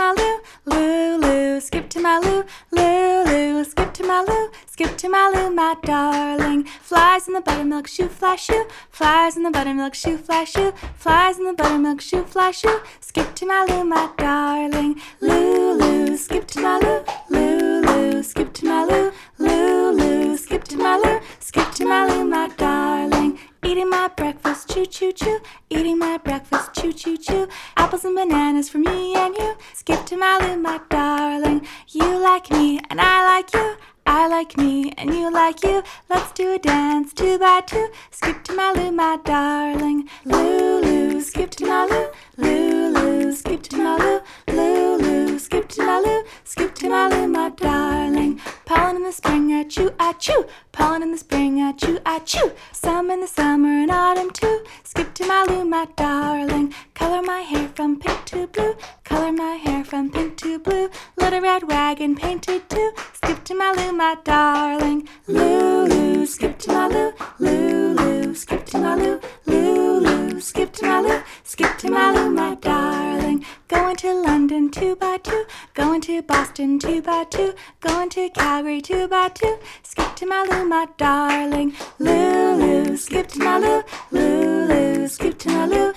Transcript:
my Lou, Lou, skip to my Lou, Lou, skip to my Lou, skip to my Lou, my darling. Flies in the buttermilk shoe, fly shoe, flies in the buttermilk shoe, fly shoe, flies in the buttermilk shoe, fly shoe, skip to my Lou, my darling. Lou, skip to my Lou, Lou, skip to my Lou, Lou, skip to my Lou, skip to my Lou, my darling. Eating my breakfast, choo choo choo, eating my breakfast, choo choo choo. Apples and bananas for me and you, skip to my Lou, my darling. You like me and I like you, I like me and you like you. Let's do a dance, 2 by 2, skip to my Lou, my darling. Lou, skip to my Lou, Lou, skip to my Lou, Lou, skip to my Lou, skip to my Lou, my darling. Pollen in the spring, I chew, pollen in the spring, I chew. Some in the summer and autumn too, skip to my Lou, my darling. Color my hair from pink to blue, color my hair from pink to blue. Little red wagon painted too, skip to my Lou, my darling. Lou, skip to my Lou, Lou, skip to my Lou, Lou, skip to my Lou, skip to my Lou, my darling. Going to London 2 by 2, going to Boston 2 by 2, going to Calgary 2 by 2, skip to my Lou, my darling. Lou, skip to my Lou, Lou, skip to my Lou.